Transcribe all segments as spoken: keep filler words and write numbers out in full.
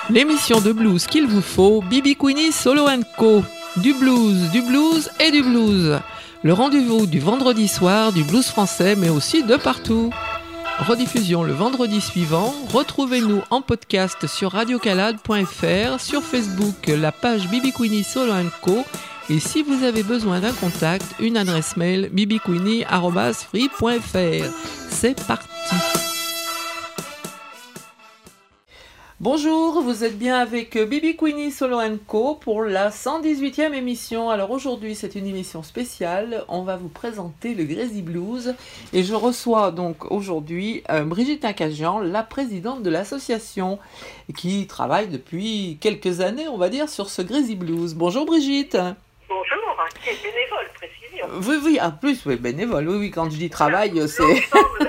L'émission de blues qu'il vous faut, B B Queenie Solo and Co. Du blues, du blues et du blues. Le rendez-vous du vendredi soir du blues français, mais aussi de partout. Rediffusion le vendredi suivant. Retrouvez-nous en podcast sur radio calade point f r, sur Facebook, la page B B Queenie Solo and Co. Et si vous avez besoin d'un contact, une adresse mail b b queenie arobase free point f r. C'est parti. Bonjour, vous êtes bien avec B B Queenie Solo and Co pour la cent dix-huitième émission. Alors aujourd'hui, c'est une émission spéciale. On va vous présenter le Greasy Blues et je reçois donc aujourd'hui euh, Brigitte Incagian, la présidente de l'association qui travaille depuis quelques années, on va dire, sur ce Greasy Blues. Bonjour Brigitte. Bonjour, qui est bénévole, précision. Oui, oui, en plus, oui, bénévole. Oui, oui, quand je dis travail, voilà, c'est...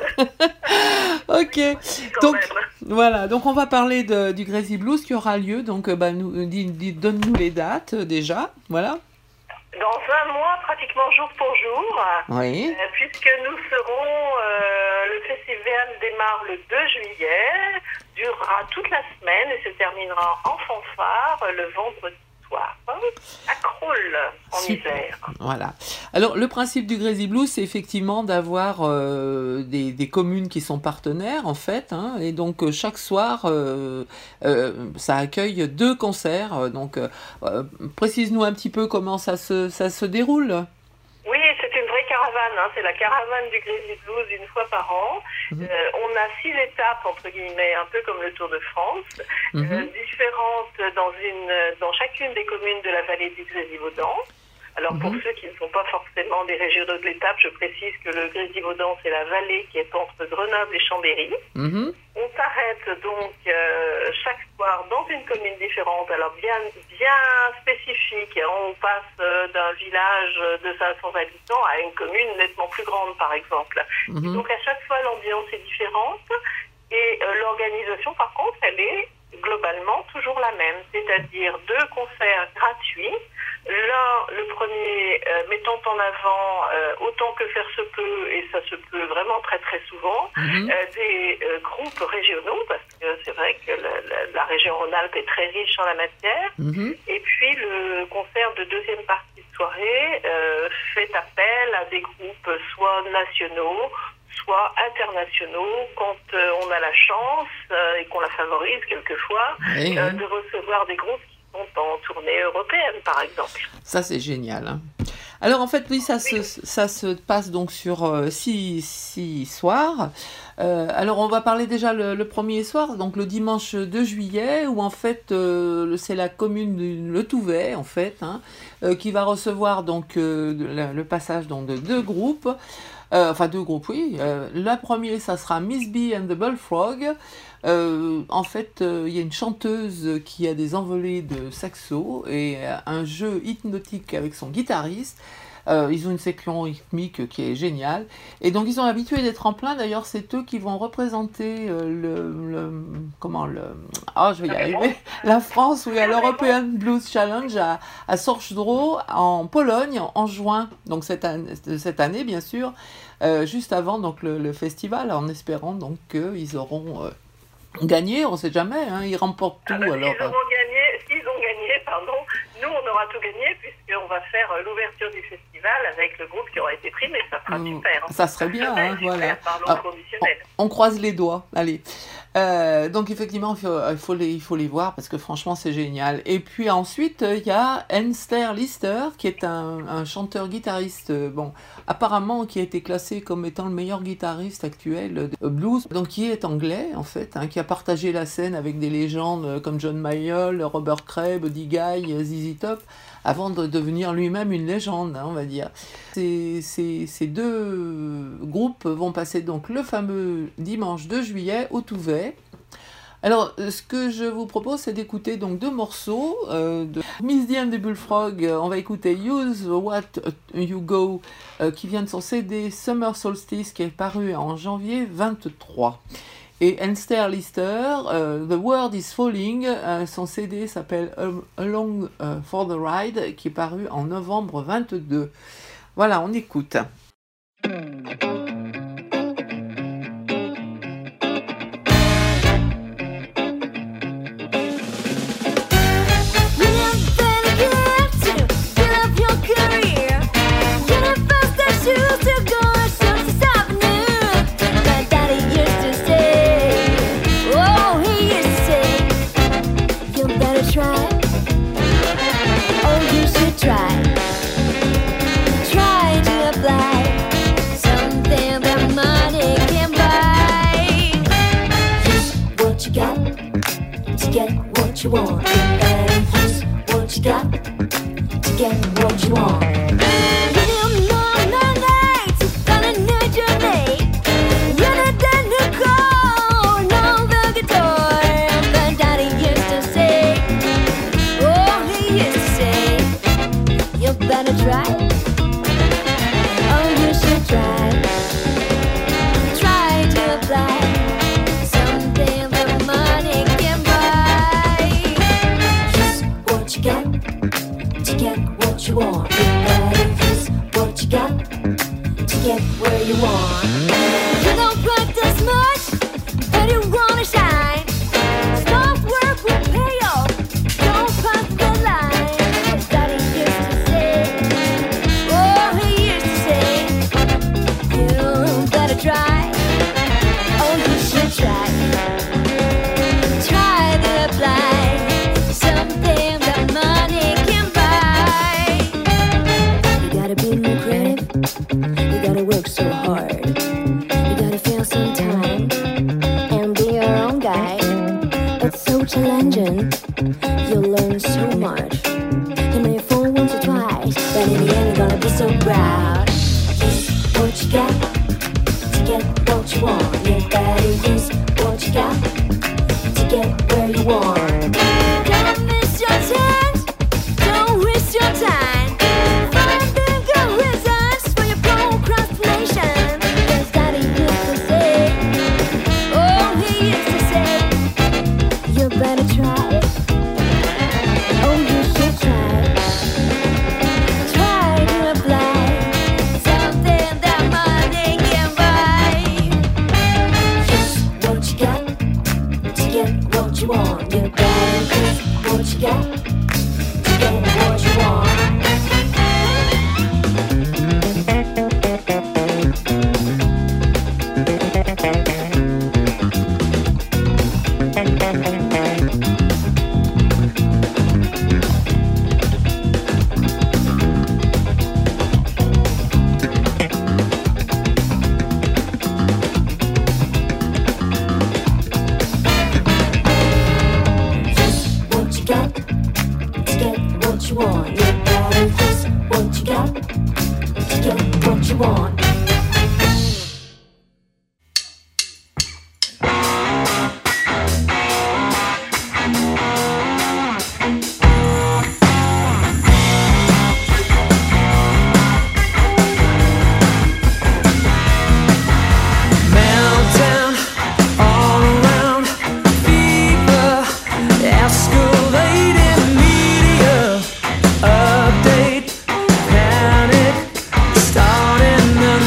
Ok, donc voilà, donc on va parler de, du Greasy Blues qui aura lieu, donc bah, nous, dis, dis, donne-nous les dates euh, déjà, voilà. Dans un mois, pratiquement jour pour jour, oui. euh, puisque nous serons, euh, le festival démarre le deux juillet, durera toute la semaine et se terminera en fanfare le vendredi soir, hein, à Crolles, en Super. Isère. Voilà. Alors, le principe du Greasy Blues, c'est effectivement d'avoir euh, des, des communes qui sont partenaires, en fait, hein, et donc euh, chaque soir, euh, euh, ça accueille deux concerts. Donc, euh, euh, précise-nous un petit peu comment ça se, ça se déroule. Oui, c'est une vraie caravane, hein. C'est la caravane du Greasy Blues une fois par an. Mmh. Euh, on a six étapes, entre guillemets, un peu comme le Tour de France, mmh. euh, différentes dans, une, dans chacune des communes de la vallée du Grésivaudan. Alors, pour mmh. ceux qui ne sont pas forcément des régionaux de l'étape, je précise que le Grésivaudan, c'est la vallée qui est entre Grenoble et Chambéry. Mmh. On s'arrête donc euh, chaque soir dans une commune différente, alors bien, bien spécifique. On passe euh, d'un village de cinq cents habitants à une commune nettement plus grande, par exemple. Mmh. Donc, à chaque fois, l'ambiance est différente. Et euh, l'organisation, par contre, elle est globalement toujours la même. C'est-à-dire deux concerts gratuits. L'un, le premier, euh, mettant en avant, euh, autant que faire se peut, et ça se peut vraiment très très souvent, mmh. euh, des euh, groupes régionaux, parce que c'est vrai que la, la, la région Rhône-Alpes est très riche en la matière. Mmh. Et puis le concert de deuxième partie de soirée euh, fait appel à des groupes soit nationaux, soit internationaux, quand euh, on a la chance, euh, et qu'on la favorise quelquefois, oui, euh, oui. de recevoir des groupes en tournée européenne, par exemple. Ça, c'est génial. Hein. Alors, en fait, oui, ça, oui. Se, ça se passe donc sur euh, six, six soirs. Euh, alors, on va parler déjà le, le premier soir, donc le dimanche deux juillet, où en fait, euh, c'est la commune de Le Touvet, en fait, hein, euh, qui va recevoir donc euh, le, le passage donc, de deux groupes. Euh, enfin, deux groupes, oui. Euh, le premier, ça sera Miss B and the Bullfrog. Euh, en fait, il euh, y a une chanteuse qui a des envolées de saxo et euh, un jeu hypnotique avec son guitariste. Euh, ils ont une section rythmique qui est géniale. Et donc, ils sont habitués d'être en plein. D'ailleurs, c'est eux qui vont représenter euh, le, le... Comment le... Ah, je vais y arriver. La France, oui, à l'European Blues Challenge à, à Sorchdro, en Pologne, en, en juin. Donc, cette année, cette année bien sûr, euh, juste avant donc, le, le festival, en espérant donc qu'ils auront... Euh, gagné, on ne sait jamais, hein, ils remportent tout. Ah bah, alors, s'ils, auront gagné, s'ils ont gagné, pardon, nous on aura tout gagné puisqu'on va faire l'ouverture du festival avec le groupe qui aura été primé, ça sera mmh, super. Hein. Ça serait bien, hein, super, voilà. Alors, on, on croise les doigts, allez. Euh, donc effectivement, il faut, il, faut les, il faut les voir parce que franchement c'est génial. Et puis ensuite, il y a Enster Lister qui est un, un chanteur-guitariste, bon, apparemment qui a été classé comme étant le meilleur guitariste actuel de blues, donc qui est anglais en fait, hein, qui a partagé la scène avec des légendes comme John Mayall, Robert Cray, Buddy Guy, Z Z Top, avant de devenir lui-même une légende, hein, on va dire. Ces, ces, ces deux groupes vont passer donc le fameux dimanche deux juillet au Touvet. Alors, ce que je vous propose, c'est d'écouter donc deux morceaux euh, de Miss D and the Bullfrog. On va écouter Use What You Go, euh, qui vient de son C D Summer Solstice, qui est paru en janvier vingt-trois. Et Enster Lister, euh, The World is Falling, euh, son C D s'appelle Along uh, for the Ride, qui est paru en novembre vingt-deux. Voilà, on écoute. what you want. You better use what you got to get what you want. You know my nights on a new journey. You know that new car, no the guitar. But Daddy used to say, oh he used to say, you better try. Oh you should try. Try to apply something that money can buy. Use what you got to get what you want. You better use what you got to get where you want. You don't practice much, but you wanna shine. Smart work will pay off. Don't pass the line. As Daddy used to say, oh he used to say, you better try. Oh you should try. Try to apply something that money can buy. You gotta be more creative. You gotta work so hard. You gotta feel some time and be your own guy. It's so challenging. You'll learn so much. You may fall once or twice, but in the end you're gonna be so proud. Use what you got to get what you want. You better use what you got to get where you want. Don't miss your chance. Don't waste your time. Find the good reasons for your procrastination. Cause Daddy used to say, oh he used to say, you better try. Oh you should try. Try to apply something that money can buy. Use what you got to get what you want. You gotta use what you got to get what you want. What you got to get what you want. You better use what you got to get what you want. Meltdown all around, fever escalating, media update, panic starting the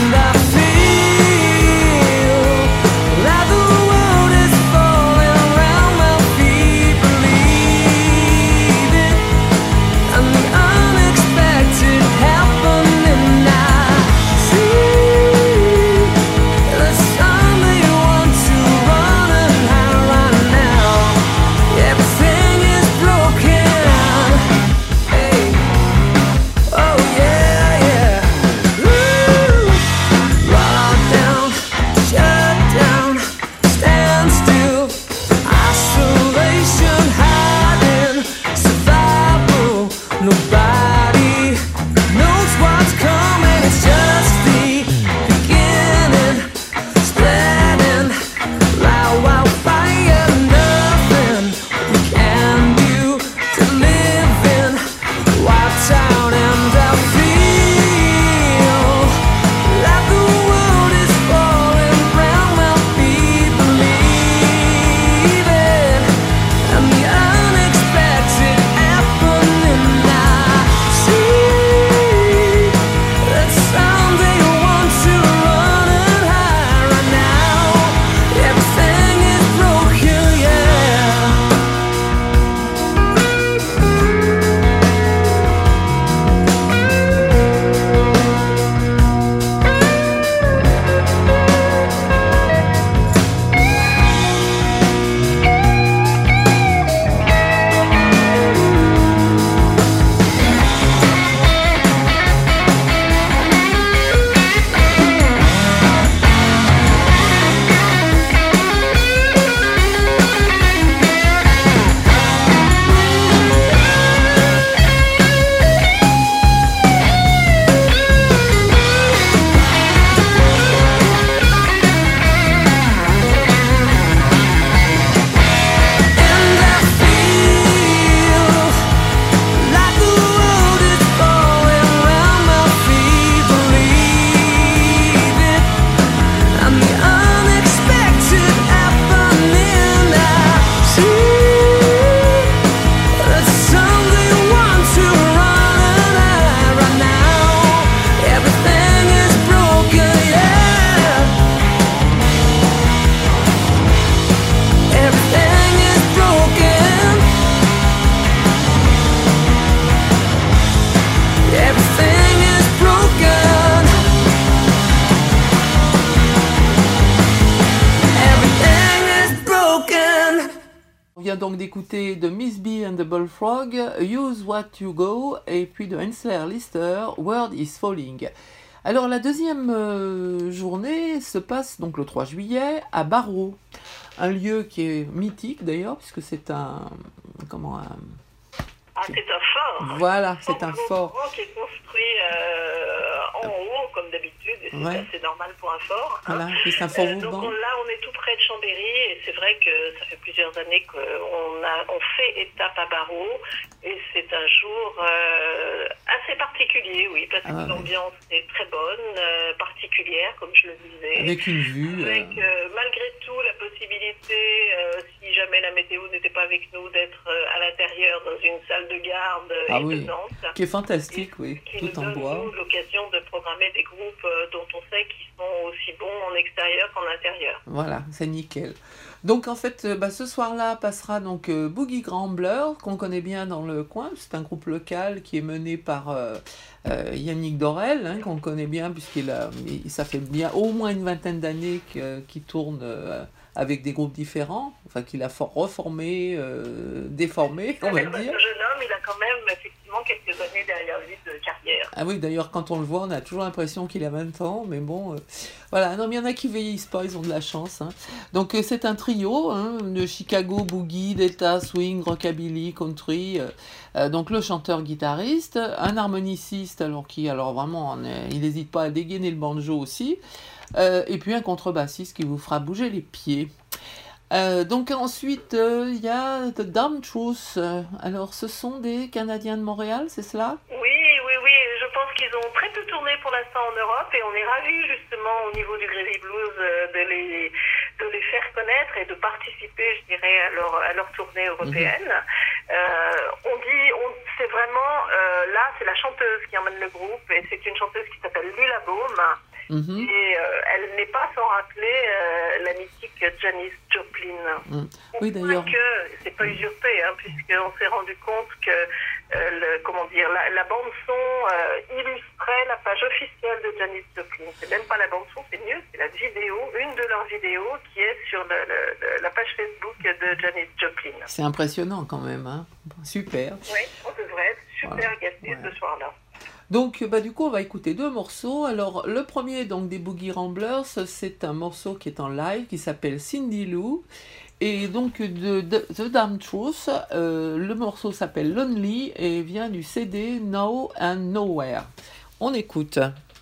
vient donc d'écouter de Miss B and the Bullfrog, Use What You Go, et puis de Hensler Lister, Word is Falling. Alors la deuxième euh, journée se passe donc le trois juillet à Barrow, un lieu qui est mythique d'ailleurs, puisque c'est un... comment un, Ah, c'est un fort. Voilà, c'est un fort. Qui est construit euh, en haut, comme d'habitude, et c'est Ouais. assez normal pour un fort. hein. Voilà, c'est un fort Euh, donc vauban. on- là, on est tout près de Chambéry, et c'est vrai que ça fait plusieurs années qu'on a, on fait étape à Barrow, et c'est un jour euh, assez particulier, oui, parce que Ah, ouais. l'ambiance est très bonne, euh, particulière, comme je le disais. Avec une vue. Avec euh, euh, malgré tout la possibilité, euh, si jamais la météo n'était pas avec nous, d'être euh, à l'intérieur dans une salle de garde euh, Ah oui. étonnante. qui est fantastique, oui, Qui tout nous en donne bois. nous, l'occasion de programmer des groupes euh, dont on sait qu'ils sont aussi bons en extérieur qu'en intérieur. Voilà, c'est nickel. Donc en fait, euh, bah, ce soir-là passera donc euh, Boogie Grambler, qu'on connaît bien dans le coin. C'est un groupe local qui est mené par euh, euh, Yannick Dorel, hein, qu'on connaît bien puisqu'il a, il- ça fait bien au moins une vingtaine d'années que- qu'il tourne euh, avec des groupes différents, enfin qu'il a for- reformé, euh, déformé, on va Ce dire. jeune homme, il a quand même effectivement quelques années derrière lui de carrière. Ah oui, d'ailleurs, quand on le voit, on a toujours l'impression qu'il a vingt ans, mais bon, euh, voilà. Non, mais il y en a qui vieillissent pas, ils ont de la chance. hein. Donc, euh, c'est un trio hein, de Chicago, boogie, delta, swing, rockabilly, country. euh, euh, donc, le chanteur-guitariste, un harmoniciste, alors qui, alors vraiment, on est- il n'hésite pas à dégainer le banjo aussi, euh, et puis un contrebassiste qui vous fera bouger les pieds. Euh, donc ensuite, euh, il y a The Damn Truth. Euh, Alors, ce sont des Canadiens de Montréal, c'est cela? Oui, oui, oui, je pense qu'ils ont très peu tourné pour l'instant en Europe et on est ravis justement au niveau du Grévy Blues euh, de les, de les faire connaître et de participer, je dirais, à leur, à leur tournée européenne. Euh, on dit, on, c'est vraiment, euh, là, c'est la chanteuse qui emmène le groupe et c'est une chanteuse qui s'appelle Lila Baum. Mhm. Et euh, elle n'est pas sans rappeler euh, la mythique Janis Joplin. Mm. Oui, d'ailleurs. Que c'est pas usurpé, hein, puisqu'on s'est rendu compte que euh, le, comment dire, la, la bande son euh, illustrait la page officielle de Janis Joplin. C'est même pas la bande son, c'est mieux, c'est la vidéo, une de leurs vidéos qui est sur le, le, le, la page Facebook de Janis Joplin. C'est impressionnant quand même, hein. Super. Oui, on devrait être super Voilà. gâtés Ouais. ce soir-là. Donc, bah, du coup, on va écouter deux morceaux. Alors, le premier, donc, des Boogie Ramblers, c'est un morceau qui est en live, qui s'appelle Cindy Lou. Et donc, de, de The Damn Truth, euh, le morceau s'appelle Lonely et vient du C D Now and Nowhere. On écoute.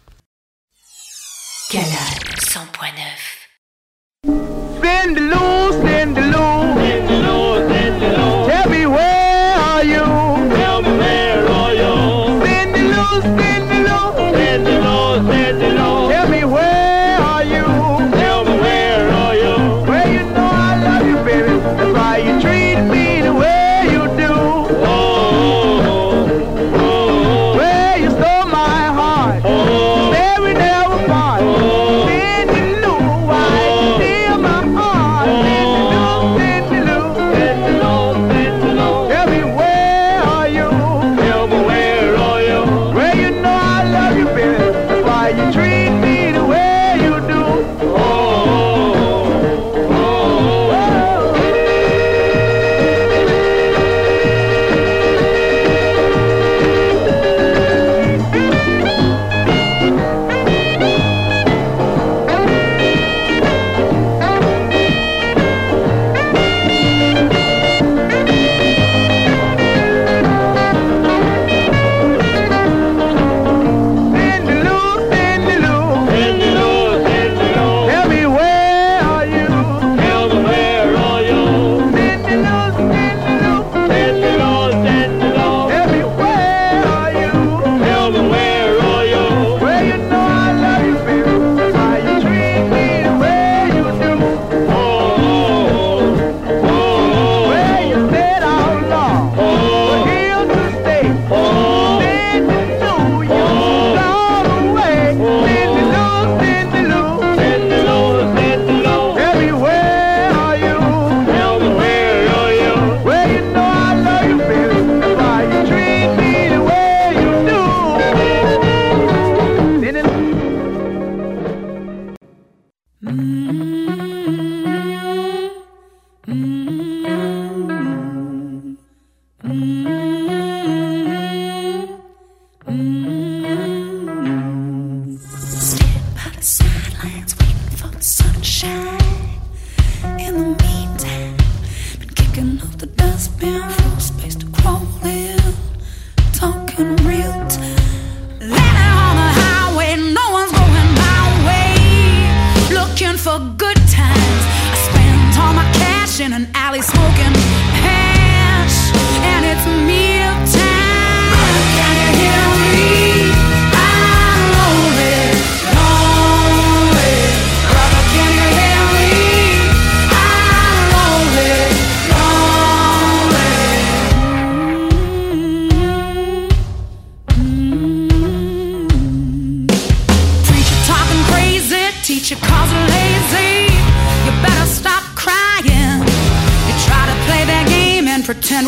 Canal cent point neuf. Cindy Lou, Cindy Lou, Cindy Lou, Cindy Lou. Tell me where are you? Tell me where are you? Cindy Lou, Cindy Lou, Cindy Lou, Cindy Lou. Tell me where are you? Tell me where are you? Well, you know I love you, baby. That's why you treat me the way you do. Oh, oh, oh. Well, you stole my heart. Oh, baby, never part. Oh, Cindy Lou, why you steal my heart? Cindy Lou, Cindy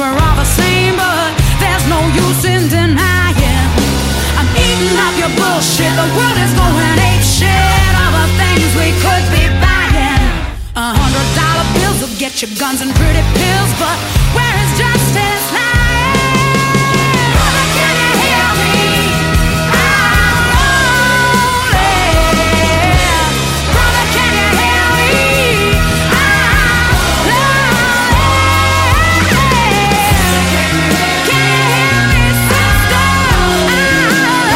we're all the same, but there's no use in denying. I'm eating up your bullshit. The world is going ape shit. All the things we could be buying. A hundred dollar bills will get you guns and pretty pills, but where is justice lying? Brother, can you hear me? I'm rolling. Brother, can you hear me? I'm rolling. Can you hear me, sister? I'm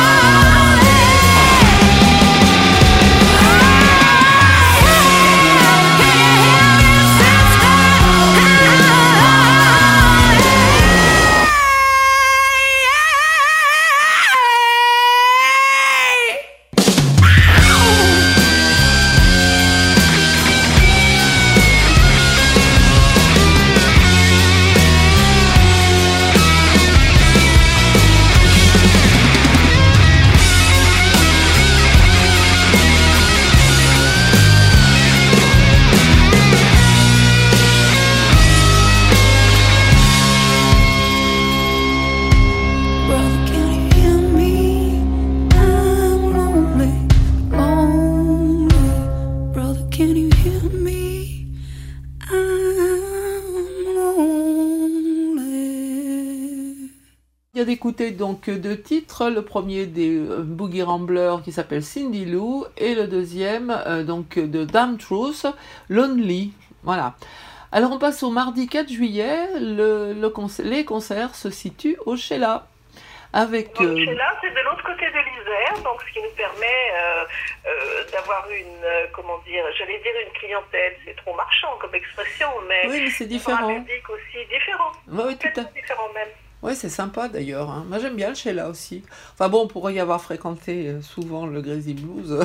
Brother, can you hear me? I'm lonely, lonely. Brother, can you hear me? I'm lonely. Il y a d'écouter donc deux titres, le premier des euh, Boogie Ramblers qui s'appelle Cindy Lou et le deuxième euh, donc de Damn Truth, Lonely. Voilà. Alors on passe au mardi quatre juillet, le, le conc- les concerts se situent au Sheila. Avec Donc euh, chez là, c'est de l'autre côté de l'Isère, donc ce qui nous permet euh, euh, d'avoir une, euh, comment dire, j'allais dire une clientèle, c'est trop marchand comme expression, mais, oui, mais c'est d'avoir différent. un public aussi différent, Oui, oui, tout à complètement différent même. Oui, c'est sympa d'ailleurs. Hein. Moi, j'aime bien le Sheila aussi. Enfin bon, on pourrait y avoir fréquenté euh, souvent le Crazy Blues.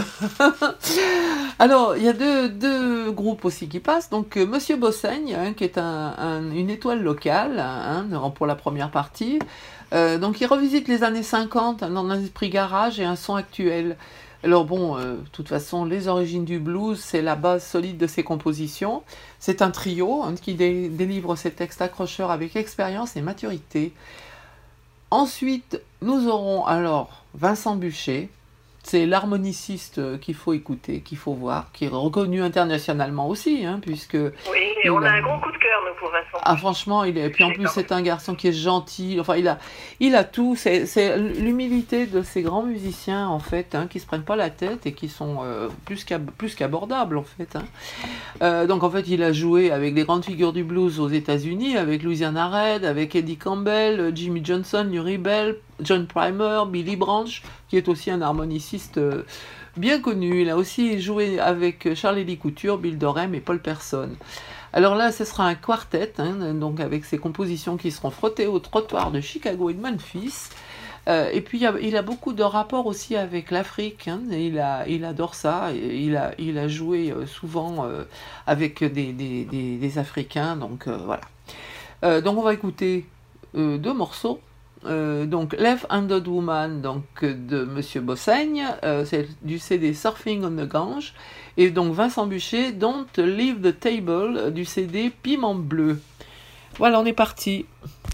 Alors, il y a deux, deux groupes aussi qui passent. Donc, euh, Monsieur Bossaigne, hein, qui est un, un- une étoile locale, hein, pour la première partie. Euh, donc, il revisite les années cinquante hein, dans un esprit garage et un son actuel. Alors bon, euh, de toute façon, les origines du blues, c'est la base solide de ses compositions. C'est un trio hein, qui dé- délivre ses textes accrocheurs avec expérience et maturité. Ensuite, nous aurons alors Vincent Buchet. C'est l'harmoniciste euh, qu'il faut écouter, qu'il faut voir, qui est reconnu internationalement aussi, hein, puisque... Oui, et il on a a- un gros coup de cœur, nous, pour Vincent. Ah franchement, il est... puis en plus c'est un garçon qui est gentil, enfin il a, il a tout, c'est, c'est l'humilité de ces grands musiciens en fait, hein, qui se prennent pas la tête et qui sont euh, plus, qu'ab- plus qu'abordables en fait. Hein. Euh, donc en fait il a joué avec des grandes figures du blues aux États-Unis, avec Louisiana Red, avec Eddie Campbell, Jimmy Johnson, Uri Bell, John Primer, Billy Branch, qui est aussi un harmoniciste euh, bien connu. Il a aussi joué avec Charlie Lee Couture, Bill Dorem et Paul Person. Alors là, ce sera un quartet, hein, donc avec ses compositions qui seront frottées au trottoir de Chicago et de Memphis. Euh, et puis il, y a, il a beaucoup de rapports aussi avec l'Afrique, hein, et il, a, il adore ça, et il a, il a joué euh, souvent euh, avec des, des, des, des Africains, donc euh, voilà. Euh, donc on va écouter euh, deux morceaux. Euh, donc Left-Handed Woman donc, euh, de Monsieur Bossaigne, euh, c'est du C D Surfing on the Gange, et donc Vincent Buchet, Don't Leave the Table euh, du C D Piment Bleu. Voilà, on est parti.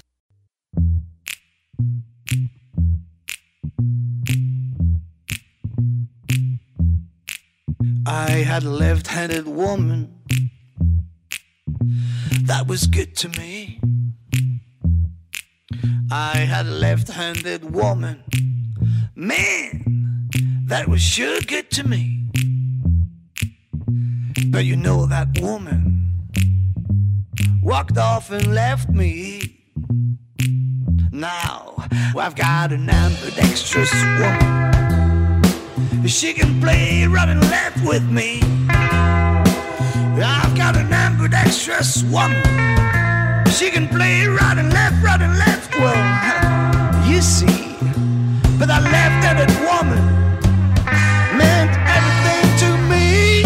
I had a left-handed woman that was good to me. I had a left-handed woman, man, that was sure good to me. But you know that woman walked off and left me. Now I've got an ambidextrous woman. She can play right and left with me. I've got an ambidextrous woman. She can play right and left, right and left. Well, you see, but that left-handed woman meant everything to me.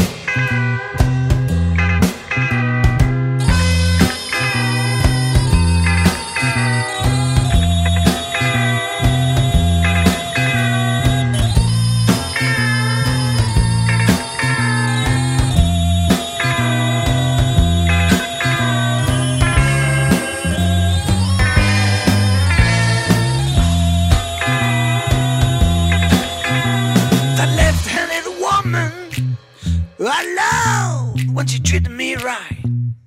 treated me right.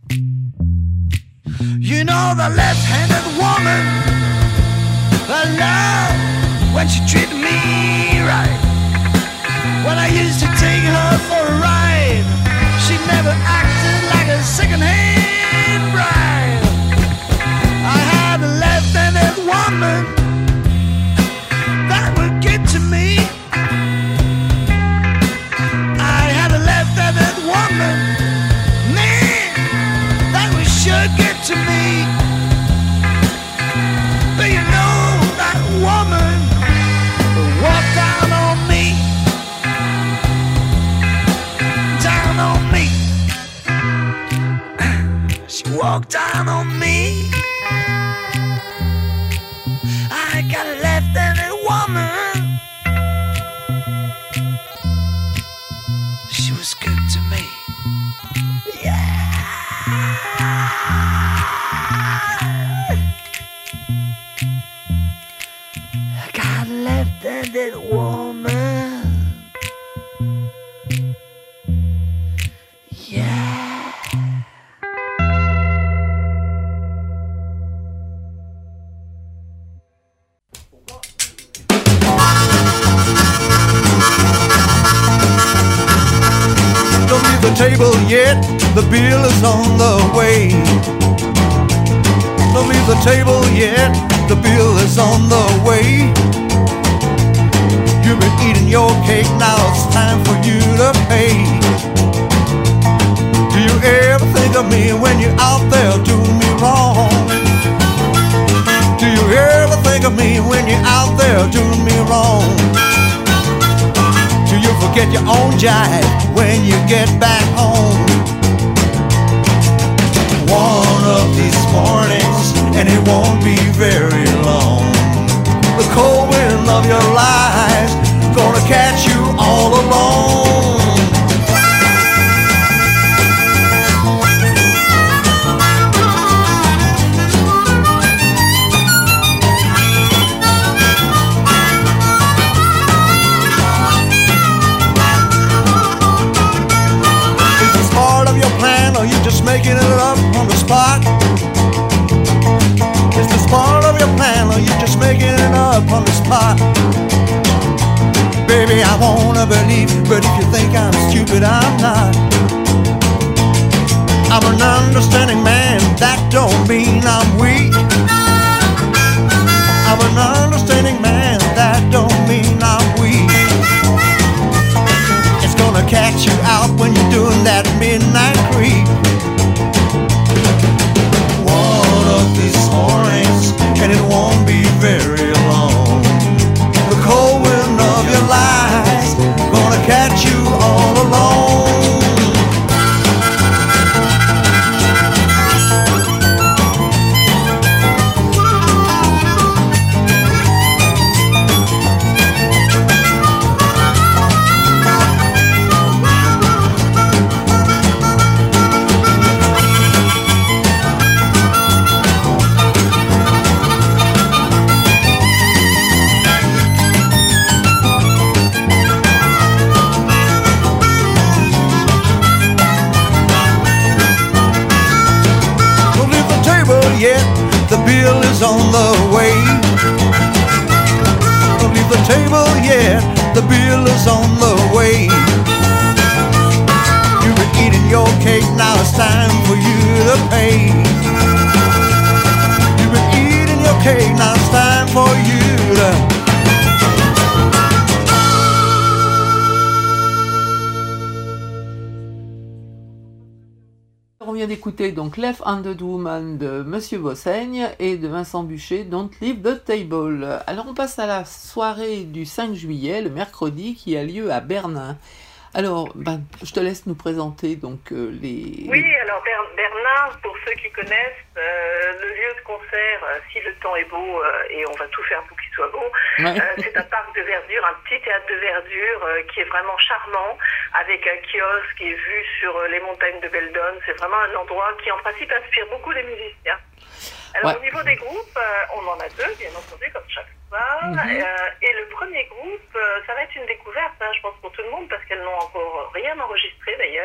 You know the left-handed woman I love when she treated me right. When I used to take her for a ride, she never acted like a second-hand bride. I had a left-handed woman that would get to me. I had a left-handed woman, man, that would sure get to me. But you know that woman walked down on me, down on me. She walked down on me. I got a left-handed woman. She was good to me. Yeah. I got a left-handed woman. Yeah. Don't leave the table yet, the bill is on the way. Don't leave the table yet, the bill is on the way. You've been eating your cake, now it's time for you to pay. Do you ever think of me when you're out there doing me wrong? Do you ever think of me when you're out there doing me wrong? Do you forget your own jive when you get back home? One of these mornings, and it won't be very long, the cold wind of your life gonna catch you all alone. Making it up on the spot. Is this part of your plan, or you just making it up on the spot? Baby, I wanna believe, but if you think I'm stupid, I'm not. I'm an understanding man, that don't mean I'm weak. I'm an understanding man, that don't mean I'm weak. It's gonna catch you out when you're doing that midnight creep. These mornings, and it won't be very long. The cold wind of your life gonna catch you all alone. The bill is on the way. Don't leave the table yet, the bill is on the way. You've been eating your cake, now it's time for you to pay. You've been eating your cake, now it's time for you to On vient d'écouter donc Left-Handed Woman de Monsieur Bossaigne et de Vincent Buchet, Don't Leave the Table. Alors on passe à la soirée du cinq juillet, le mercredi, qui a lieu à Bernin. Alors, ben, je te laisse nous présenter donc euh, les... Oui, alors Ber- Bernin, pour ceux qui connaissent, euh, le lieu de concert, euh, si le temps est beau, euh, et on va tout faire pour qu'il soit beau, Ouais. euh, c'est un parc de verdure, un petit théâtre de verdure euh, qui est vraiment charmant, avec un kiosque qui est vu sur euh, les montagnes de Beldon. C'est vraiment un endroit qui en principe inspire beaucoup des musiciens. Alors Ouais. au niveau des groupes, euh, on en a deux, bien entendu, comme chaque fois. Mhm. Euh, et le premier groupe, euh, ça va être une découverte, hein, je pense, pour tout le monde, parce qu'elles n'ont encore rien enregistré d'ailleurs.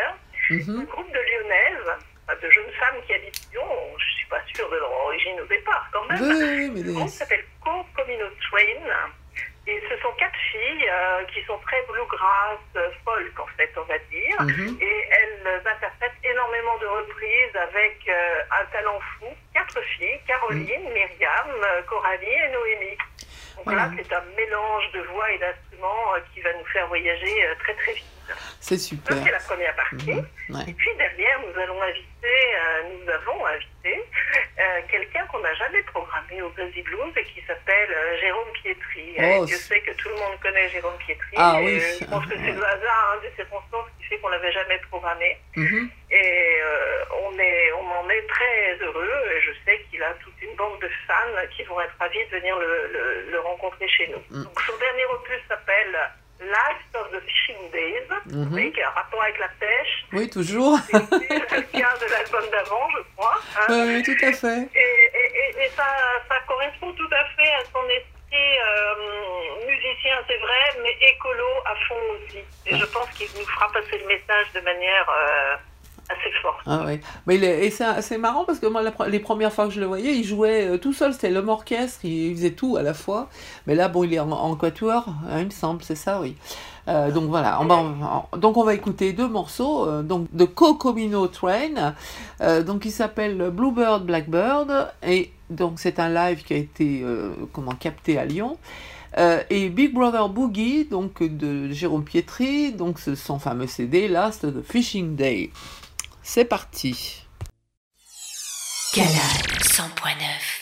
Un groupe de Lyonnaises, enfin, de jeunes femmes qui habitent Lyon, je ne suis pas sûre de leur origine au départ quand même. Oui, oui, mais Le groupe des- s'appelle Co-Comino Train. Et ce sont quatre filles euh, qui sont très bluegrass, euh, folk en fait, on va dire. Mhm. Et elles interprètent énormément de reprises avec euh, un talent fou. Quatre filles, Caroline, Myriam, euh, Coralie et Noémie. Donc Voilà. là, c'est un mélange de voix et d'instruments euh, qui va nous faire voyager euh, très très vite. C'est Ça, super. c'est la première partie. Mhm. Ouais. Et puis derrière, nous allons inviter, euh, nous avons invité euh, quelqu'un qu'on n'a jamais programmé au Bluesy Blues et qui s'appelle euh, Jérôme Pietri. Oh, Euh, je c'est- sais que tout le monde connaît Jérôme Pietri. Ah et, oui. euh, je pense que c'est le hasard, hein, des circonstances qui fait qu'on l'avait jamais programmé. Mhm. Et euh, on, est, on en est très heureux. Et je sais qu'il a toute une bande de fans qui vont être ravis de venir le, le, le rencontrer chez nous. Mm. Donc son dernier opus s'appelle Life of the Fishing Days, Mhm. oui, qui a un rapport avec la pêche. Oui, toujours. C'est aussi le cas de l'album d'avant, je crois. hein. Oui, oui, tout à fait. Et, et, et, et ça, ça correspond tout à fait à son esprit euh, musicien, c'est vrai, mais écolo à fond aussi. Et je pense qu'il nous fera passer le message de manière euh, assez forte. Ah oui, mais il est- et c'est c'est marrant parce que moi, la pre- les premières fois que je le voyais, il jouait euh, tout seul, c'était l'homme orchestre, il, il faisait tout à la fois. Mais là, bon, il est en, en quatuor, hein, il me semble, c'est ça, oui. Euh, donc voilà, on va, on- donc on va écouter deux morceaux, euh, donc de Co-Comino Train, euh, donc il s'appelle Bluebird Blackbird, et donc c'est un live qui a été euh, comment capté à Lyon. Euh, et Big Brother Boogie, donc de Jérôme Pietri, donc c'est son fameux C D Last of the Fishing Day. C'est parti. Canal cent point neuf.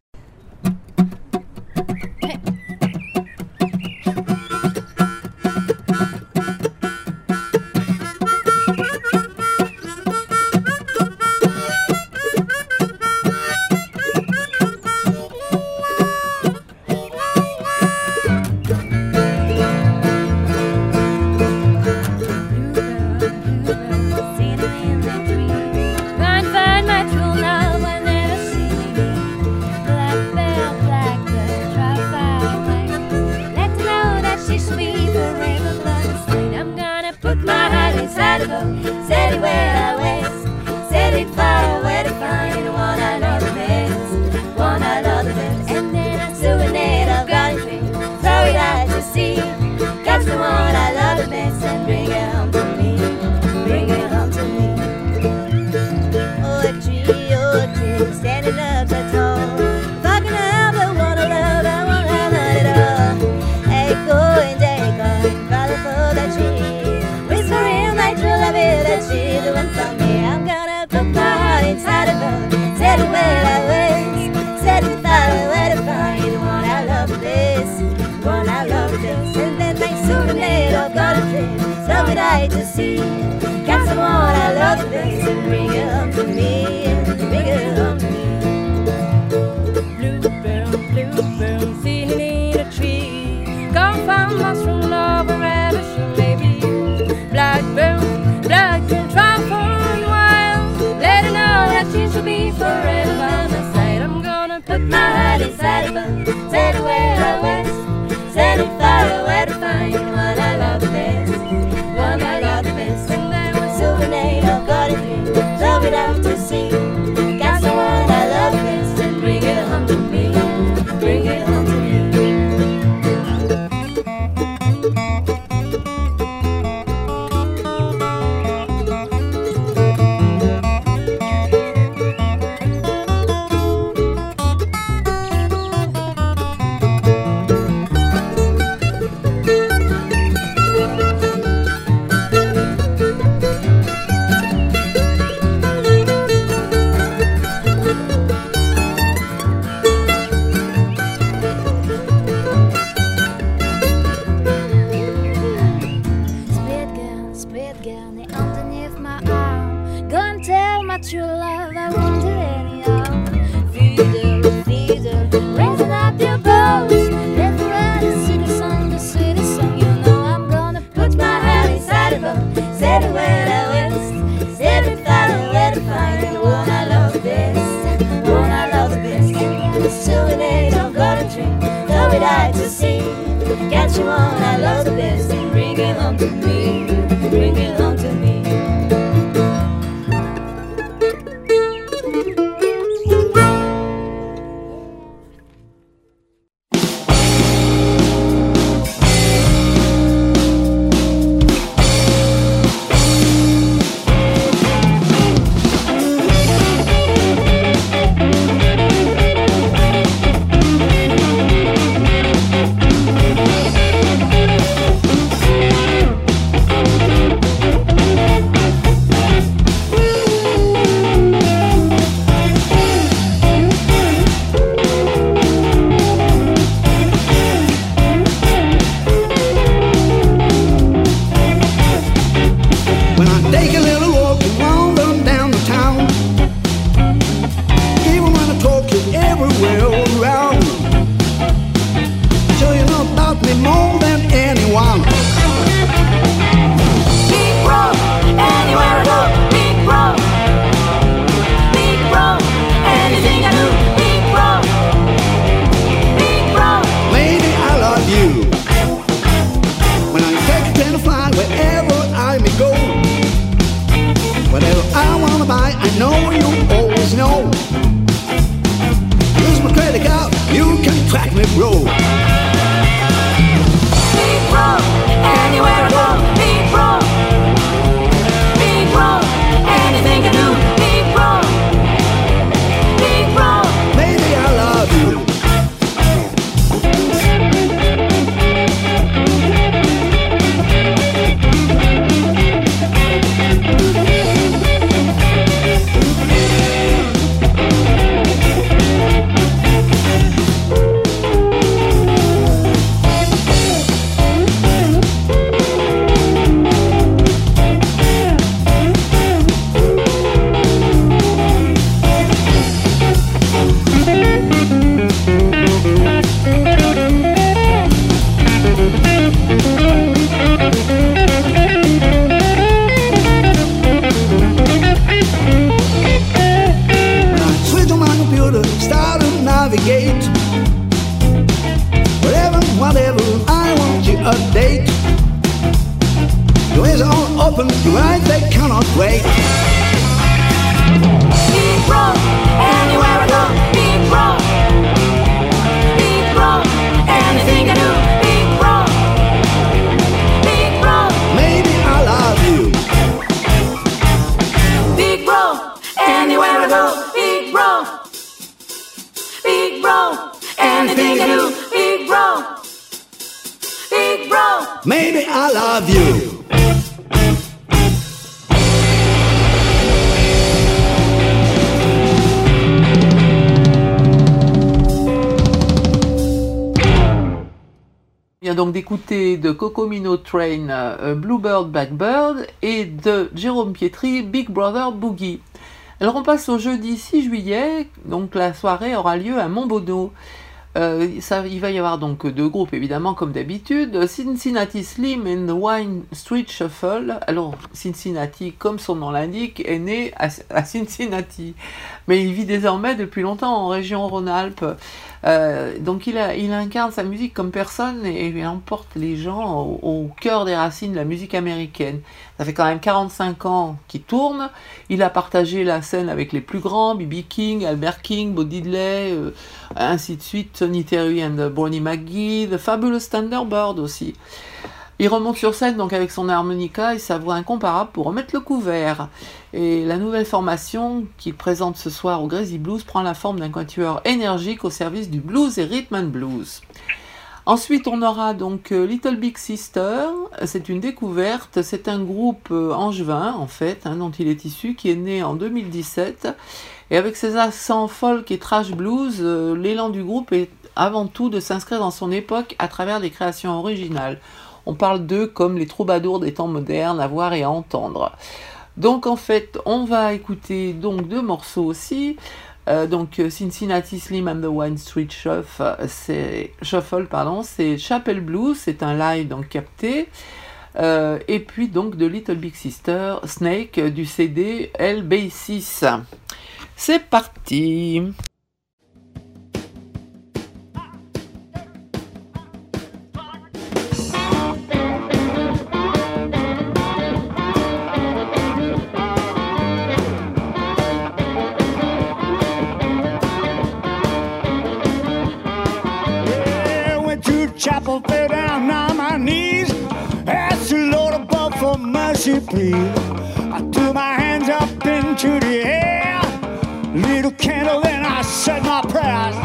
Find, find my true love will never see me. Blackbird, blackbird, try to fly away. Let her know that she's sweet forever by the side. I'm gonna put my heart inside of her, set it where I waste, set it far away to find the one I love the best, one I love the best. And then I serenade a garden tree, throw it out to sea, catch the one I love the best and bring it home to me, bring it home to me. Oh, a tree, oh, a tree, standing up so tall. If I can have the one I love, I won't have none at all. Echo and echo, follow for the tree. Whispering my true love is that she's the one for me. I'm gonna put my heart inside of her, set it where I waste, set it far away to find the one I love the best, one I love the best. And then my serenade of golden dreams, so would I to see. Got someone I love the best and bring it home to me, bring it home to me. Bluebird, bluebird, sitting in a tree, gonna find my true love wherever she may be. Blackbird, blackbird, try for a while, let her know that she should be forever by my side. I'm gonna put my heart inside of her, set it where I west, set it far away to find one I love the best, one I love the best. And then when serenade of golden dreams, love it out to sea. Got someone I love the best and bring it home to me, bring it home to me. Split gun, split gun, it underneath my arm. Go and tell my true love I want her anyhow. Feeder, feeder, raising up your bows. Let the run see the song, the sweetest song. You know I'm gonna put my heart inside of her, set it where I west, set it far away to find the one I love the best, one I love the best. And the serenade of golden tree, throw it out to sea. Got you one I love the best and bring it home to me, bring it home to me. crack me, bro. Big bro, anywhere I go, big bro. Big bro, anything I do, big bro. Big bro, Maybe I love you. Switch on my computer, start to navigate. Whatever, whatever, I want you update. Your ears are open, your eyes they cannot wait. big bro, anywhere I go, big bro. Big bro, anything I do, big bro. Big bro, Maybe I love you. big bro, anywhere I go, big bro. Big bro, anything I do, big bro. Big bro. Maybe I love you. On vient donc d'écouter de Cocomino Train euh, Bluebird Blackbird et de Jérôme Pietri Big Brother Boogie. Alors on passe au jeudi six juillet, donc la soirée aura lieu à Montbonneau. Euh, ça, il va y avoir donc deux groupes évidemment comme d'habitude, Cincinnati Slim and the Wine Street Shuffle. Alors Cincinnati, comme son nom l'indique, est né à, à Cincinnati, mais il vit désormais depuis longtemps en région Rhône-Alpes. Euh, donc il, a, il incarne sa musique comme personne et il emporte les gens au, au cœur des racines de la musique américaine. Ça fait quand même quarante-cinq ans qu'il tourne. Il a partagé la scène avec les plus grands, B B King, Albert King, Bo Diddley, euh, ainsi de suite, Sonny Terry and Bonnie McGee, The Fabulous Thunderbird aussi. Il remonte sur scène donc avec son harmonica et sa voix incomparable pour remettre le couvert. Et la nouvelle formation qu'il présente ce soir au Grazy Blues prend la forme d'un quatuor énergique au service du blues et rhythm and blues. Ensuite, on aura donc Little Big Sister. C'est une découverte. C'est un groupe angevin, en fait, hein, dont il est issu, qui est né en deux mille dix-sept. Et avec ses accents folk et trash blues, euh, l'élan du groupe est avant tout de s'inscrire dans son époque à travers des créations originales. On parle d'eux comme les troubadours des temps modernes, à voir et à entendre. Donc en fait, on va écouter donc deux morceaux aussi. Euh, donc Cincinnati Slim and the Wine Street Shuffle, c'est Shuffle, pardon, c'est Chapel Blues, c'est un live donc capté. Euh, et puis donc de Little Big Sister, Snake du C D L B six. C'est parti. Chapel, fell down on my knees. Asked the Lord above for mercy, please. I threw my hands up into the air. Little candle, then I said my prayers.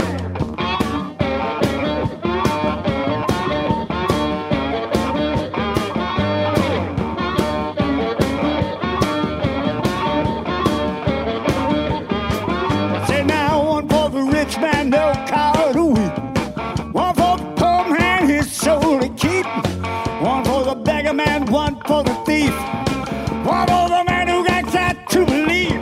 I said now one for the rich man, no coward to weep. One for the poor man, his soul to keep. One for the beggar man, one for the thief. One for the man who got that to believe.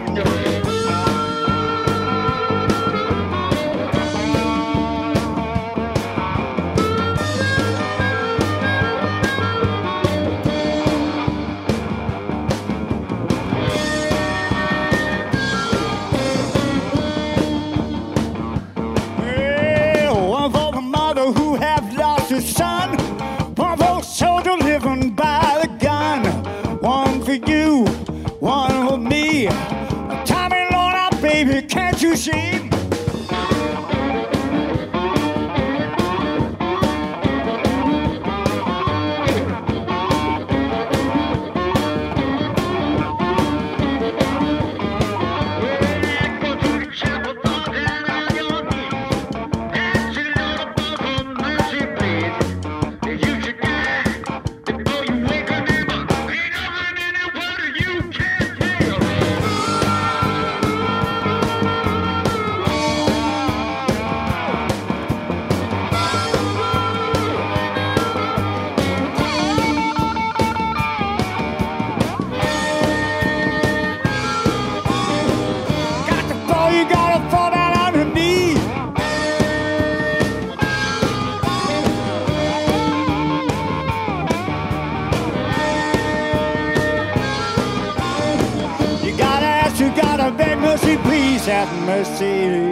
Well, one for the mother who have lost her son. One for the soldier living by the gun. One at mercy.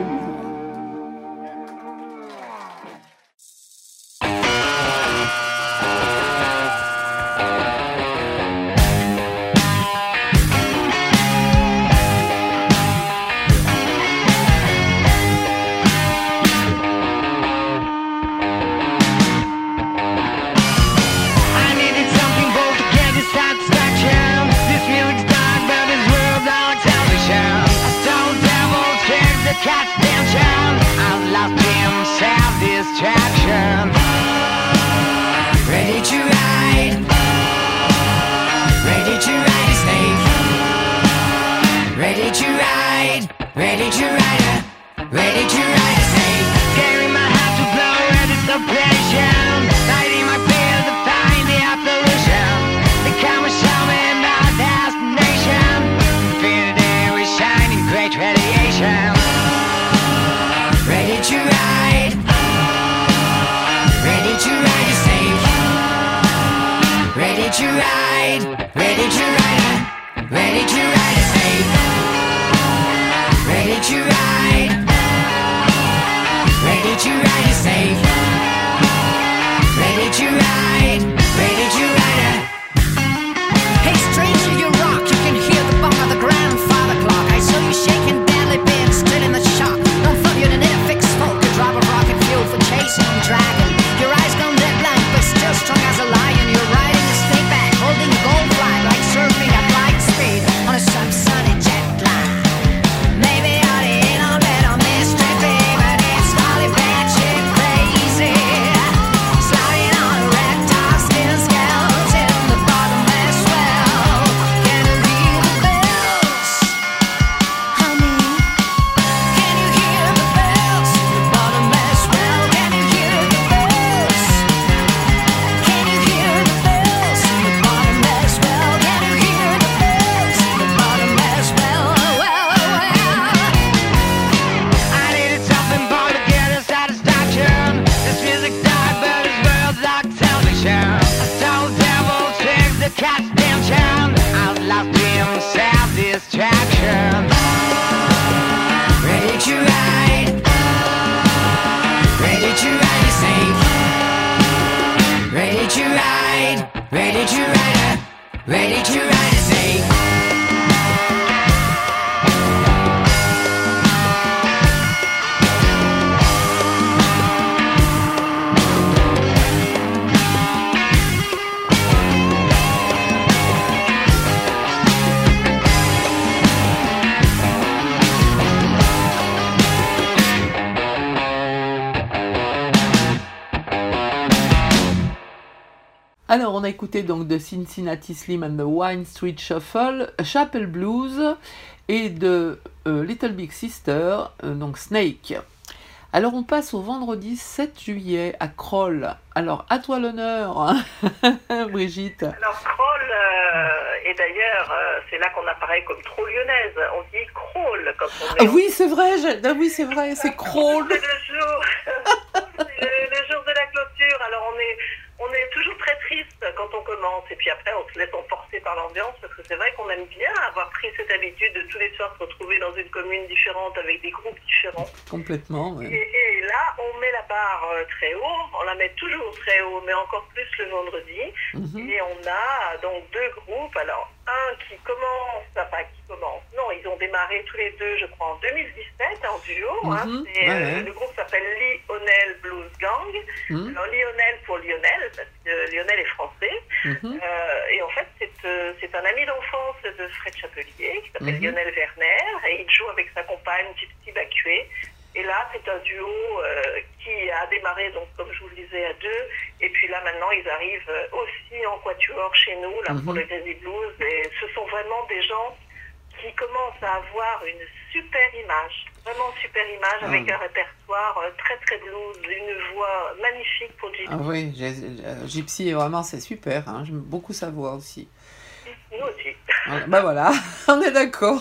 Alors, on a écouté donc de Cincinnati Slim and the Wine Street Shuffle, Chapel Blues, et de euh, Little Big Sister, euh, donc Snake. Alors, on passe au vendredi sept juillet à Kroll. Alors, à toi l'honneur, hein, Brigitte. Alors, Kroll, euh, et d'ailleurs, euh, c'est là qu'on apparaît comme trop lyonnaise. On dit Kroll quand on est... Ah oui, c'est vrai, je... ah, oui, c'est vrai, c'est Kroll. C'est le jour, c'est le, le jour de la clôture. Alors, on est... On est toujours très triste quand on commence et puis après on se laisse emporter par l'ambiance parce que c'est vrai qu'on aime bien avoir pris cette habitude de tous les soirs se retrouver dans une commune différente avec des groupes différents. Complètement, oui. Et, et là, on met la barre euh, très haut, on la met toujours très haut, mais encore plus le vendredi. Mm-hmm. Et on a donc deux groupes. Alors, un qui commence, enfin qui commence, non, ils ont démarré tous les deux, je crois, en deux mille dix-sept en duo. Mm-hmm. Hein, et, ouais, euh, ouais. Le groupe s'appelle Lionel Blues Gang. Mm-hmm. Alors, Lionel pour Lionel, parce que Lionel est français. Mm-hmm. Euh, et en fait, c'est, euh, c'est un ami d'enfance de Fred Chapelier, qui s'appelle mm-hmm. Lionel Werner, et il joue avec sa compagne Gypsy Bacuet. Et là, c'est un duo euh, qui a démarré, donc comme je vous le disais, à deux. Et puis là, maintenant, ils arrivent aussi en quatuor chez nous, là, mm-hmm. pour le Crazy Blues. Et ce sont vraiment des gens qui commencent à avoir une super image, vraiment super image, ah. avec un répertoire euh, très très blues, une voix magnifique pour Gypsy. Ah oui, Gypsy, vraiment, c'est super. Hein. J'aime beaucoup sa voix aussi. Nous aussi. Ben voilà, on est d'accord.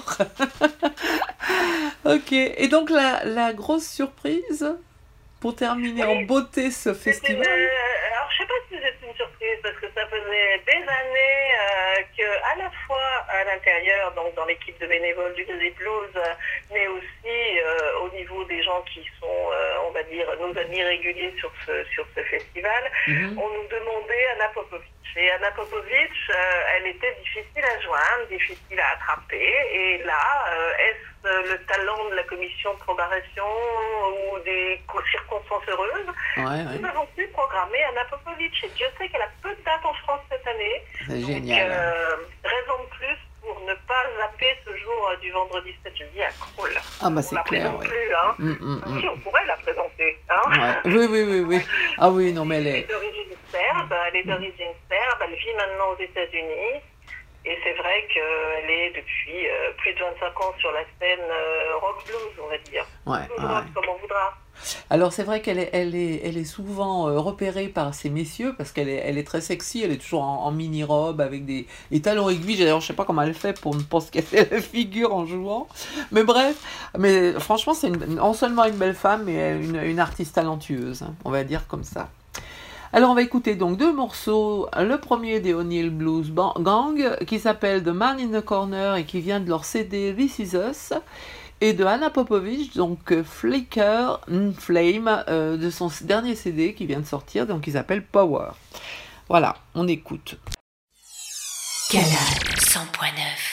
Ok, et donc la, la grosse surprise pour terminer oui. en beauté ce c'est festival. Une, euh, alors je sais pas si c'est une surprise parce que ça faisait des années euh, que à la fois à l'intérieur, donc dans l'équipe de bénévoles du Crazy Blues, euh, mais aussi euh, au niveau des gens qui sont, euh, on va dire, nos amis réguliers sur ce, sur ce festival. Mm-hmm. On nous demandait Anna Popovic. Et Anna Popovic, euh, elle était difficile à joindre, difficile à attraper. Et là, euh, est-ce le talent de la commission de programmation ou des circonstances heureuses? Ouais, Nous ouais. avons pu programmer Anna Popovic. Et Dieu sait qu'elle a peu de dates en France cette année. C'est Donc, génial. Euh, raison de plus pour ne pas zapper ce jour euh, du vendredi sept juillet à Crolles. Ah bah c'est clair, oui. Plus, hein. mm, mm, mm. Si, on pourrait la présenter. Hein. Ouais. Oui, oui, oui, oui. Ah oui, non mais elle est... Elle est d'origine serbe, elle est d'origine serbe, elle vit maintenant aux États-Unis. Et c'est vrai qu'elle est depuis euh, plus de vingt-cinq ans sur la scène euh, rock blues, on va dire. Ouais, Blues ouais. rock, comme on voudra. Alors c'est vrai qu'elle est, elle est, elle est souvent euh, repérée par ces messieurs parce qu'elle est, elle est très sexy, elle est toujours en, en mini-robe avec des, des talons aiguilles. D'ailleurs, je sais pas comment elle fait pour ne pas se casser la figure en jouant. Mais bref, mais franchement, c'est une, non seulement une belle femme, mais une, une artiste talentueuse, hein, on va dire comme ça. Alors on va écouter donc deux morceaux. Le premier des O'Neill Blues Gang qui s'appelle The Man in the Corner et qui vient de leur C D This Is Us. Et de Anna Popovic, donc Flicker Flame, euh, de son dernier C D qui vient de sortir, donc il s'appelle Power. Voilà, on écoute. Canal cent point neuf.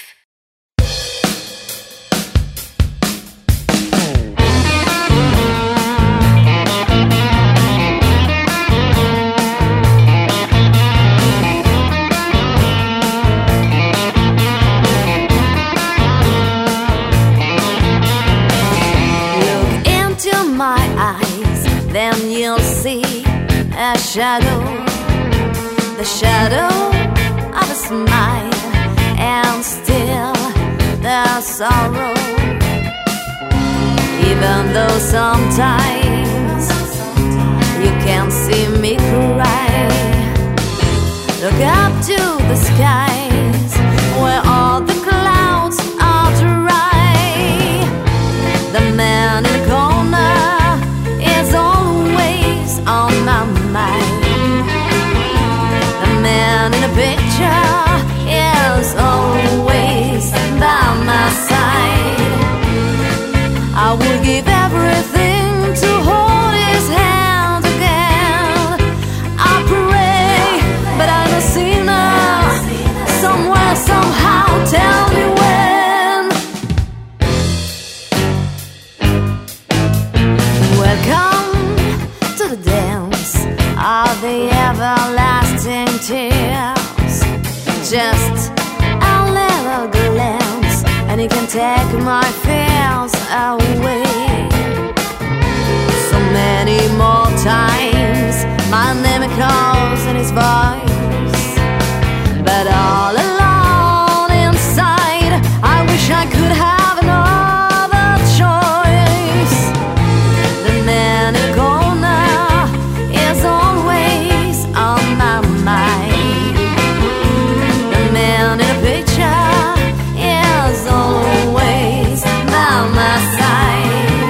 Then you'll see a shadow, the shadow of a smile, and still the sorrow. Even though sometimes you can't see me cry, look up to the skies where all the clouds are dry. The man in the corner is always on my mind. The man in the picture is always by my side. I would give everything to hold his hand again. I pray, but I'm a sinner. Somewhere, somehow, tell me when. Welcome to the dance of the everlasting tears. Just a little glance, and you can take my fears away. So many more times, my name calls in his voice, but all alone inside, I wish I could have another choice. The man in the corner is always on my mind. The man in the picture is always by my side.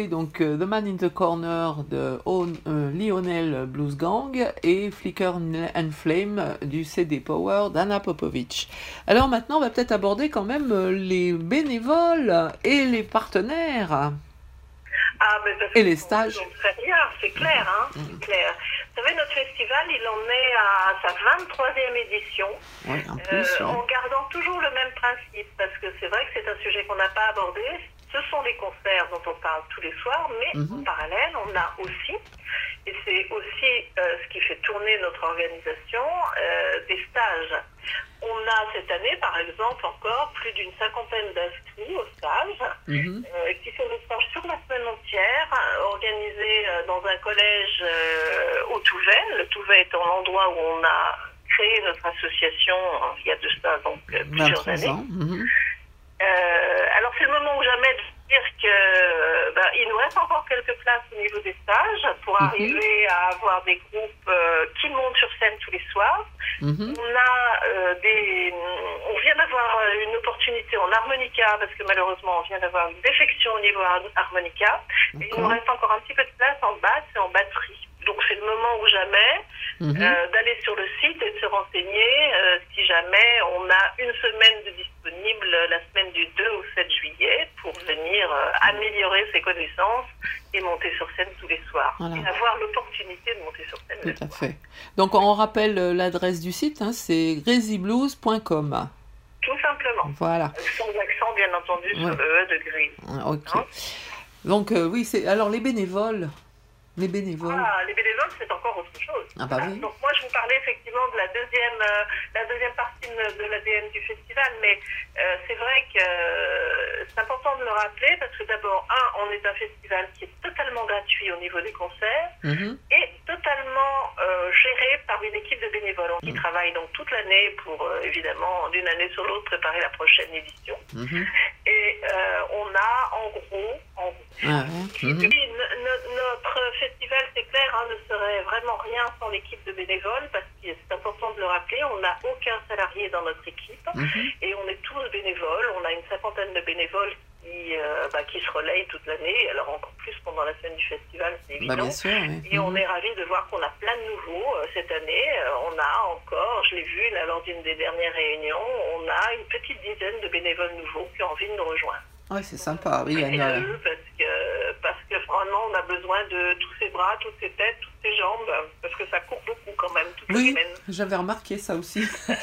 écouté donc euh, The Man in the Corner de On- euh, Lionel Blues Gang et Flicker and Flame du C D Power d'Anna Popovic. Alors maintenant, on va peut-être aborder quand même euh, les bénévoles et les partenaires. Ah, mais parce Et les que stages. on ne fait rien, c'est clair, hein, c'est clair. Vous savez, notre festival, il en est à sa vingt-troisième édition, Oui, en euh, plus. ouais. en gardant toujours le même principe, parce que c'est vrai que c'est un sujet qu'on n'a pas abordé. Ce sont les concerts dont on parle tous les soirs, mais Mhm. en parallèle, on a aussi, et c'est aussi euh, ce qui fait tourner notre organisation, euh, des stages. On a cette année, par exemple, encore plus d'une cinquantaine d'inscrits au stage, Mhm. euh, qui font des stages sur la semaine entière, euh, organisés euh, dans un collège euh, au Touvet. Le Touvet étant l'endroit où on a créé notre association euh, il y a de ça donc euh, plusieurs vingt-trois années. ans. Mhm. Euh, alors c'est le moment ou jamais de dire que euh, ben, il nous reste encore quelques places au niveau des stages pour Mhm. arriver à avoir des groupes euh, qui montent sur scène tous les soirs. Mhm. On a euh, des, on vient d'avoir euh, une opportunité en harmonica parce que malheureusement on vient d'avoir une défection au niveau har- harmonica. Et il nous D'accord. reste encore un petit peu de place en basse et en batterie. Donc c'est le moment ou jamais Mhm. euh, d'aller sur le site et de se renseigner euh, si jamais on a une semaine de disponible euh, la semaine du deux au sept juillet pour venir euh, améliorer ses connaissances et monter sur scène tous les soirs. Voilà. Et avoir l'opportunité de monter sur scène. le Tout à soir. fait. Donc on rappelle euh, l'adresse du site, hein, c'est greasy blues point com. Tout simplement. Voilà. Sans accent bien entendu sur Ouais. le E de gris. Ok. Hein Donc euh, oui, c'est alors les bénévoles. Les bénévoles. Ah, les bénévoles, c'est encore autre chose. Ah bah oui. Donc moi, je vous parlais effectivement de la deuxième, euh, la deuxième partie de, de l'A D N du festival, mais euh, c'est vrai que euh, c'est important de le rappeler parce que d'abord, un, on est un festival qui est totalement gratuit au niveau des concerts Mhm. et totalement euh, géré par une équipe de bénévoles qui Mhm. travaille donc toute l'année pour, euh, évidemment, d'une année sur l'autre, préparer la prochaine édition. Mhm. Et euh, on a, en gros, en gros, Ah ouais. Mhm. oui, no- no- notre festival, c'est clair, hein, ne serait vraiment rien sans l'équipe de bénévoles, parce que c'est important de le rappeler, on n'a aucun salarié dans notre équipe, Mhm. et on est tous bénévoles, on a une cinquantaine de bénévoles qui, euh, bah, qui se relayent toute l'année, alors encore plus pendant la semaine du festival, c'est Bah évident. bien sûr. Oui. Et on Mhm. est ravis de voir qu'on a plein de nouveaux euh, cette année. Euh, on a encore, je l'ai vu là, lors d'une des dernières réunions, on a une petite dizaine de bénévoles nouveaux qui ont envie de nous rejoindre. Ouais, c'est sympa. Oui, Et Anna. à eux, parce que, parce que vraiment on a besoin de tous ces bras, toutes ces têtes, toutes ces jambes, parce que ça court beaucoup quand même toute Oui, la semaine. j'avais remarqué ça aussi.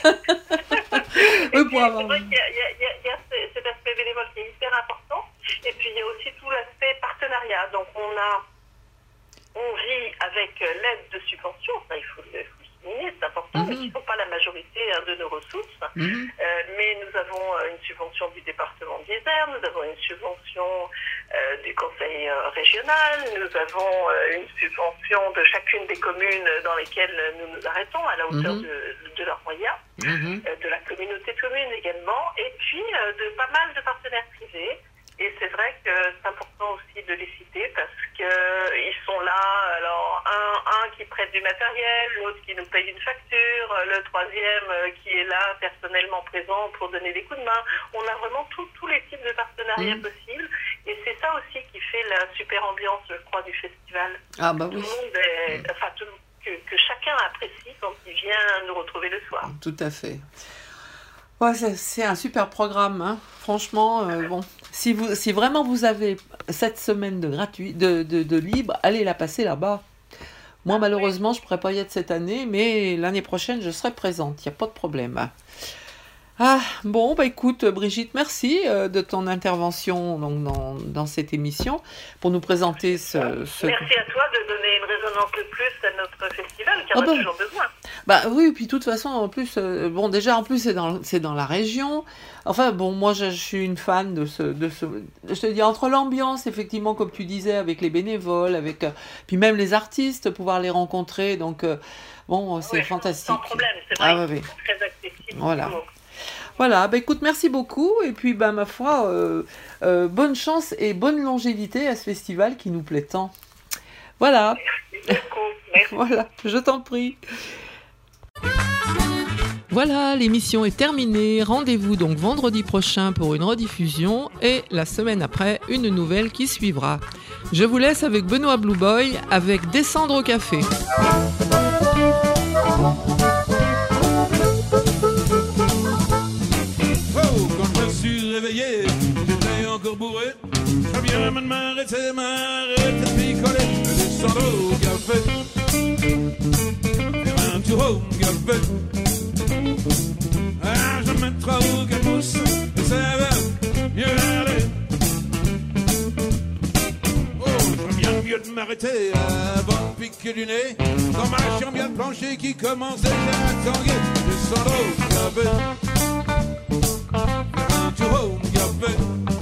Et Oui, puis, pour avoir- c'est vrai qu'il y a, il y a- il y a- il y a ce- cet aspect bénévole qui est hyper important. Et puis il y a aussi tout l'aspect partenariat. Donc on a, on vit avec euh, l'aide de subventions, ça il faut le, faut le souligner, c'est important, Mhm. mais qui ne sont pas la majorité hein, de nos ressources. Mhm. Euh, mais nous avons euh, une subvention du département d'Isère, nous avons une subvention euh, du conseil euh, régional, nous avons euh, une subvention de chacune des communes dans lesquelles nous nous arrêtons à la hauteur Mhm. de, de leurs moyens, Mhm. euh, de la communauté de communes également, et puis euh, de pas mal de partenaires privés. Et c'est vrai que c'est important aussi de les citer parce qu'ils sont là, alors un, un qui prête du matériel, l'autre qui nous paye une facture, le troisième euh, qui est là personnellement présent pour donner des coups de main. On a vraiment tout- tous les types de partenariats Mhm. possibles et c'est ça aussi qui fait la super ambiance, je crois, du festival. Ah bah Tout oui, le monde est, enfin, tout- que, que chacun apprécie quand il vient nous retrouver le soir. tout à fait. Ouais, c'est, c'est un super programme, hein. Franchement, euh, bon, si vous, si vraiment vous avez cette semaine de gratuit, de, de, de libre, allez la passer là-bas. Moi, malheureusement, je ne pourrais pas y être cette année, mais l'année prochaine, je serai présente. Il n'y a pas de problème. Ah, bon, bah écoute, Brigitte, merci euh, de ton intervention donc, dans, dans cette émission pour nous présenter ce... ce... Merci à toi de donner une résonance de plus à notre festival, qui en Ah a bah. toujours besoin. Bah oui, puis de toute façon, en plus, euh, bon, déjà, en plus, c'est dans, c'est dans la région. Enfin, bon, moi, je, je suis une fan de ce, de ce... Je te dis, entre l'ambiance, effectivement, comme tu disais, avec les bénévoles, avec... euh, puis même les artistes, pouvoir les rencontrer, donc, euh, bon, c'est Ouais, fantastique. Sans problème, c'est vrai, Ah ouais, que ouais. c'est très accessible. Voilà. pour tout le monde. Voilà, bah écoute, merci beaucoup, et puis, bah, ma foi, euh, euh, bonne chance et bonne longévité à ce festival qui nous plaît tant. Voilà, Merci beaucoup. Merci. voilà, je t'en prie. Voilà, l'émission est terminée. Rendez-vous donc vendredi prochain pour une rediffusion et la semaine après, une nouvelle qui suivra. Je vous laisse avec Benoît Blue Boy avec Descendre au café. Oh, quand je me suis réveillé, j'étais encore bourré. Je viens de m'arrêter, m'arrêter de picoler. Descendre au café. Un tour au café. Ah, je me mettrai au capousse, ça va mieux aller. Oh, je viens mieux de m'arrêter avant de piquer du nez. Dans ma chambre, bien plancher qui commence déjà à tanguer. Descendre au café. Un tour au café.